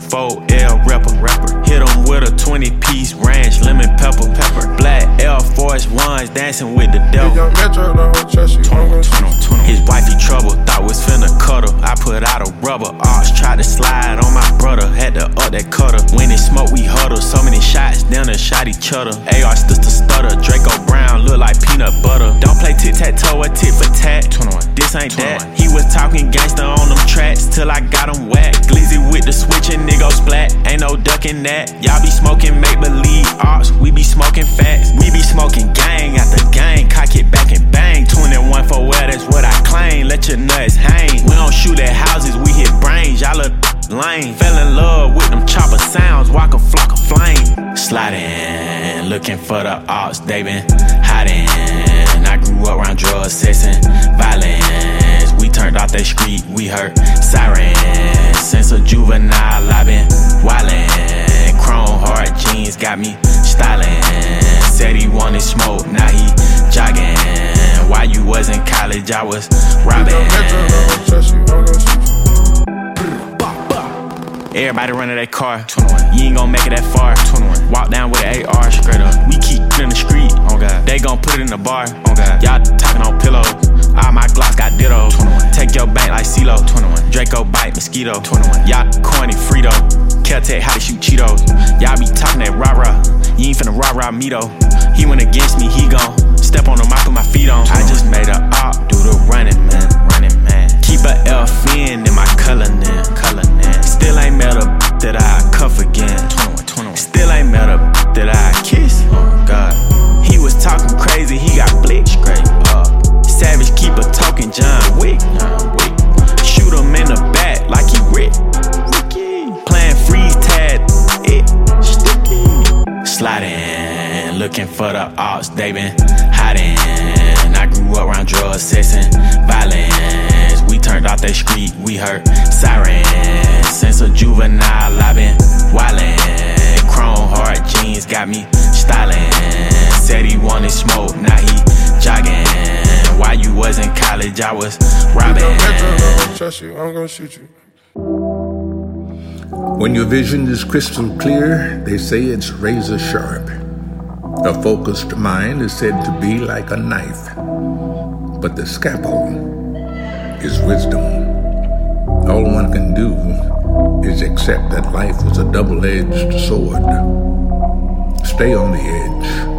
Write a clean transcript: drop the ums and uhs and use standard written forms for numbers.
4L rapper. Hit him with a 20-piece ranch, lemon pepper. Black Air Force Ones, dancing with the devil. His wifey trouble, thought was finna cut her. I put out a rubber. Ox tried to slide on my brother, had to up that cutter. When it smoke, we huddle. So many shots, down and shot each other. AR sister stutter, Draco Brown look like peanut butter. Don't play tic-tac-toe or tit for tat. 21. This ain't 21. That. He was talking gangster on them tracks till I got him whacked. Glizzy with the switch and nigga splat. Ain't no ducking that. Y'all be smoking make-believe ops, we be smoking facts. We be smoking gang after gang, cock it back and bang. 21 for well, that's what I claim. Let your nuts hang. We don't shoot at houses, we hit brains. Y'all look lame. Fell in love with them chopper sounds, walk a flock of flame. Sliding, looking for the ops, they been hiding. I grew up around drugs, sex, and violence. We turned off that street, we heard sirens. Since a juvenile, I been wildin'. Chrome hard jeans got me stylin'. Said he wanted smoke, now he jogging. While you was in college, I was robbing. Everybody running that car. 21. You ain't gon' make it that far. 21. Walk down with an AR straight up. We keep in the street. Oh God. They gon' put it in the bar. Oh God. Y'all talking on pillows. All my Glocks got ditto. 21. Take your bank like CeeLo. 21. Draco bite mosquito. 21. Y'all corny Frito. Caltech how to shoot Cheetos. Y'all be talking that rah-rah. You ain't finna rah-rah me though. He went against me, he gon' step on him, I put my feet on. 21. I just made a op, do the running man. Keep a FN in my color now. Still ain't met a that I cuff again. 21. Still ain't met a that I kiss. Oh God. He was talking crazy, he got blitzed straight up. Savage keep a talking John Wick. Shoot him in the back like he Ricky. Playing freeze tag, it sticky. Sliding, looking for the ops, they been hiding. I grew up around drugs, sex, and violence. We turned off that street, we heard sirens. Since a juvenile, I been wildin'. Chrome hard jeans got me stylin'. Said he wanted smoke, now he jogging. While you was in college, I was robbing. I'm trust you, I'm gonna shoot you. When your vision is crystal clear, they say it's razor sharp. A focused mind is said to be like a knife, but the scalpel is wisdom. All one can do is accept that life is a double-edged sword. Stay on the edge.